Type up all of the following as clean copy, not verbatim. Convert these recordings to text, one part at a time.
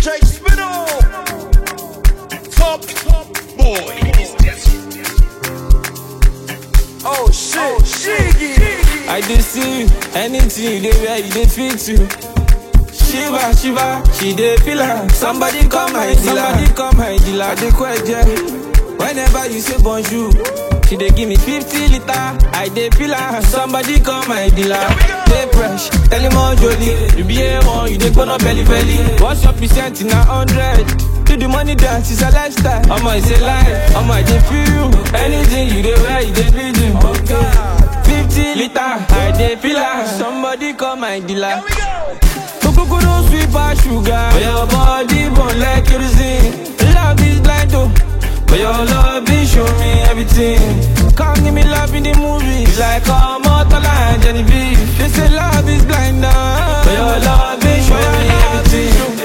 DJ Spinall, top boy. Oh shit, Shiggy. I dey see you, anything you dey wear, you dey fit to. Shiva, Shiva, she dey feel her. Somebody come my dealer. I dey kweje. Whenever you say bonjour, she dey give me 50 liter. I dey feel her. Somebody come my dealer. Dey fresh, tell him all jolly. You be A1, you dey gonna belly. What's your percent in 100? Do the money dance, it's a lifestyle. Omo, it's a life. Omo, I dey feel you. Anything you dey wear, you dey feel you. Oh God. 50 liter, I dey feel her. Somebody come my dealer. Kuku don't sweet by sugar. But your body burn like kerosene. Love is blind though, but your love is show me everything. Come give me love in the movies, like Motola and Genevieve. They say love is blind now, but your love is show me everything.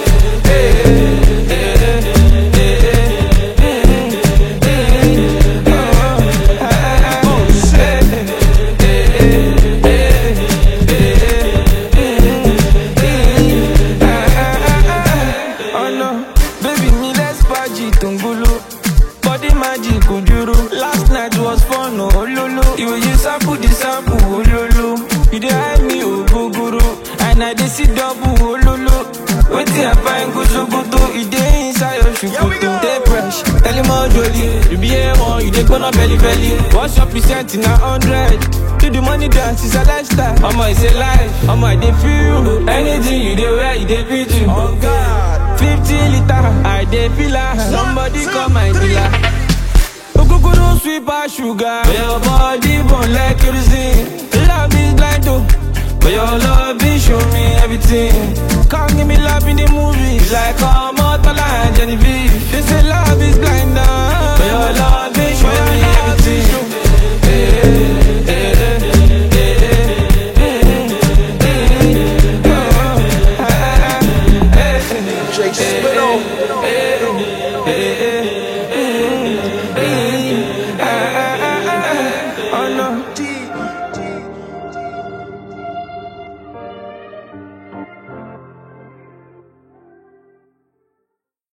Last night was fun, oh lolo. You sample the sample, oh lolo. You dey hide me, oh gogoro. And I dey see double, oh lolo. Wetin I find go so good, you dey inside your shukutu. Dey fresh, tell him all jolly. You be A1, you dey gonna belly. What's your percent in 100? Do the money dance, it's a lifestyle. Omo, it's a life. Omo, I dey feel you. Anything you dey wear, you dey feel you. Oh God. 50 liter, I dey feel her. Somebody come my dealer. Kuku don't sweet by sugar. But your body burn like kerosene. Love is blind though, but your love is show me everything. Come give me love in the movies, like